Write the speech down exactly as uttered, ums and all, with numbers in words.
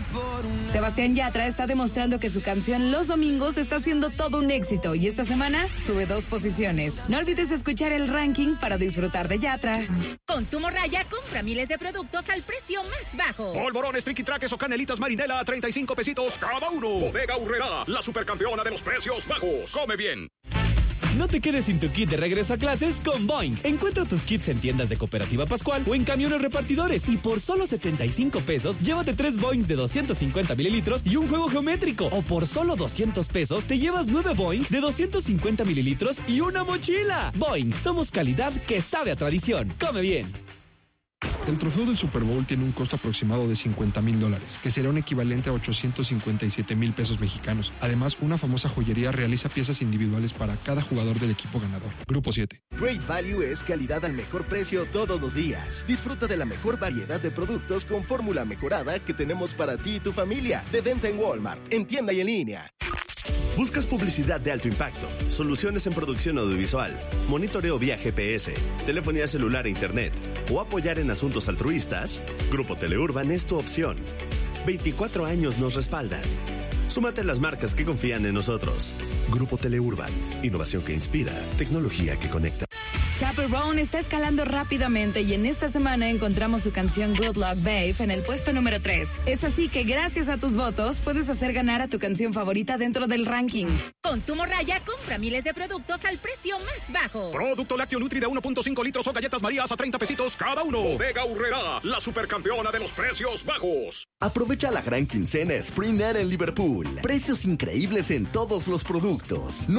Sebastián Yatra está demostrando que su canción Los Domingos está siendo todo un éxito y esta semana sube dos posiciones. No olvides escuchar el ranking para disfrutar de Yatra. Con tu morraya, compra miles de productos al precio más bajo. Polvorones, triquitraques o canelitas marinela a treinta y cinco pesitos cada uno. Bodega Aurrerá, la supercampeona de los precios bajos. Come bien. No te quedes sin tu kit de regreso a clases con Boing. Encuentra tus kits en tiendas de Cooperativa Pascual o en camiones repartidores. Y por solo setenta y cinco pesos, llévate tres Boings de doscientos cincuenta mililitros y un juego geométrico. O por solo doscientos pesos, te llevas nueve Boing de doscientos cincuenta mililitros y una mochila. Boing, somos calidad que sabe a tradición. Come bien. El trofeo del Super Bowl tiene un costo aproximado de cincuenta mil dólares, que será un equivalente a ochocientos cincuenta y siete mil pesos mexicanos. Además, una famosa joyería realiza piezas individuales para cada jugador del equipo ganador. Grupo siete. Great Value es calidad al mejor precio todos los días. Disfruta de la mejor variedad de productos con fórmula mejorada que tenemos para ti y tu familia. De venta en Walmart, en tienda y en línea. ¿Buscas publicidad de alto impacto, soluciones en producción audiovisual, monitoreo vía G P S, telefonía celular e internet o apoyar en asuntos altruistas? Grupo Teleurban es tu opción. veinticuatro años nos respaldan. Súmate a las marcas que confían en nosotros. Grupo Teleurban, innovación que inspira, tecnología que conecta. Chaperone está escalando rápidamente y en esta semana encontramos su canción Good Luck Babe en el puesto número tres. Es así que gracias a tus votos puedes hacer ganar a tu canción favorita dentro del ranking. Con tu morraya, compra miles de productos al precio más bajo. Producto lácteo Nutri de uno punto cinco litros o galletas Marías a treinta pesitos cada uno. Bodega Aurrerá, la supercampeona de los precios bajos. Aprovecha la gran quincena Sprint Air en Liverpool. Precios increíbles en todos los productos.